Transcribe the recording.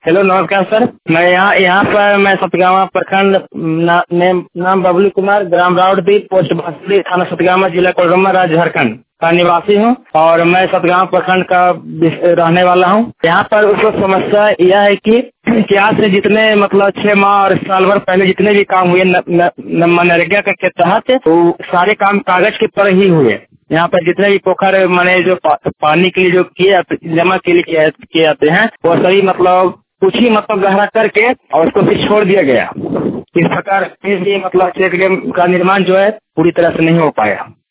Hello नमस्कार sir. मैं यहाँ पर मैं सतगावा प्रखंड नाम बबलू कुमार, ग्राम राउतदीप, पोस्ट बांसुरी, थाना सतगावा, जिला कोडरमा, राज्य झारखंड का निवासी हूँ और मैं सतगावा प्रखंड का रहने वाला हूँ। यहाँ पर उसको समस्या यह है कि आज से जितने मतलब 6 माह और साल भर पहले जितने भी काम हुए मनरेगा के तहत तो सारे काम कागज के पर ही हुए। यहाँ पर जितने भी पोखर माने जो पानी के लिए जो जमा के लिए किए जाते हैं वो सभी मतलब कुछ ही मतलब गहरा करके और उसको फिर छोड़ दिया गया। इस प्रकार मतलब चेक डैम का निर्माण जो है पूरी तरह से नहीं हो पाया।